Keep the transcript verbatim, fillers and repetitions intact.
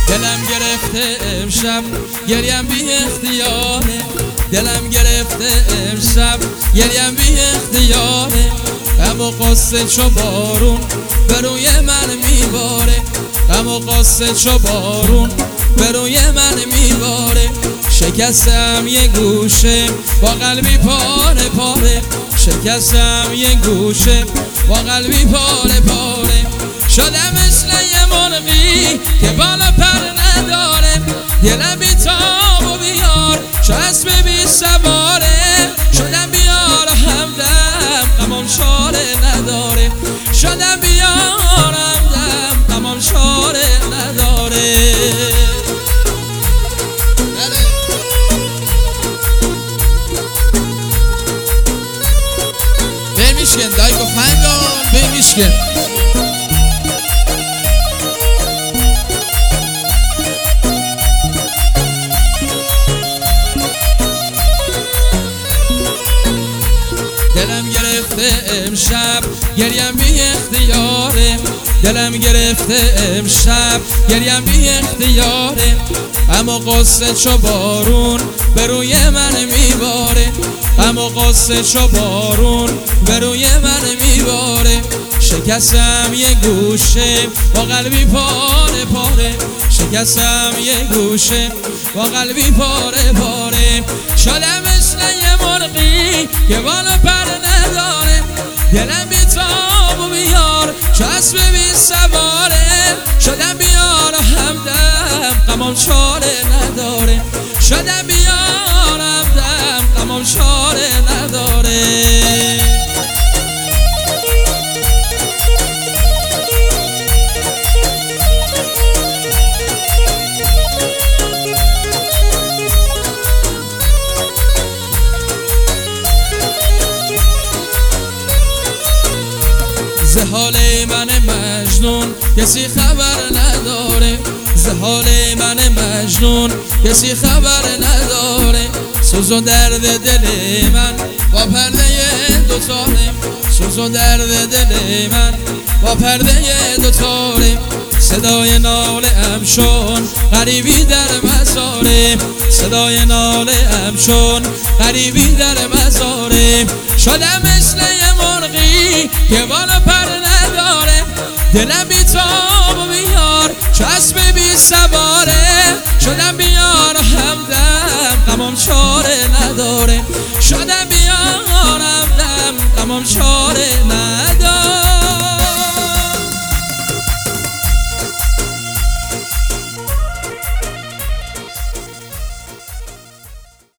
دلم گرفته امشب گریم بی اختیاره، دلم گرفته امشب گریم بی اختیاره. غم و غصه چو بارون به روی من میباره، غم و غصه چو بارون به روی من میباره. شکستم یه گوشه با قلبی پاره پاره، شکستم یه گوشه با قلبی پاره پاره. شدم مثل یه مرغی که بالا پر نداره، دلم بی تاب و بیار چو اسب بی سواره. شدم بیار همدم غمم چاره نداره، شدم بیار همدم غمم چاره نداره. Vermişken dayı hangon vermişken. دلم گرفته امشب گریم بی اختیاره، دلم گرفته امشب گریم بی اختیاره. اما غصه چو بارون به روی من میباره، اما غصه چو بارون به روی من میباره. شکستم یه گوشه با قلبی پاره پاره، شکستم یه گوشه با قلبی پاره پاره. شدم مثل یه مرغی که بالا پر نداره، دلم بی تاب و بیار چو اسب بی سواره. شدم بیار همدم غمم چاره نداره، شدم بیار همدم غمم چاره نداره. ز حال من مجنون کسی خبر نداره، ز حال من مجنون کسی خبر نداره. سوز و درد دل من با پرده دوتاره، سوز و درد دل من با پرده دوتاره. صدای ناله ام شون غریبی در مزاره، صدای ناله ام شون غریبی در مزاره. شدم مثل یه مرغی که بالا پر نداره، دلم بی تاب و بیار چو اسب بی سواره. شدم بی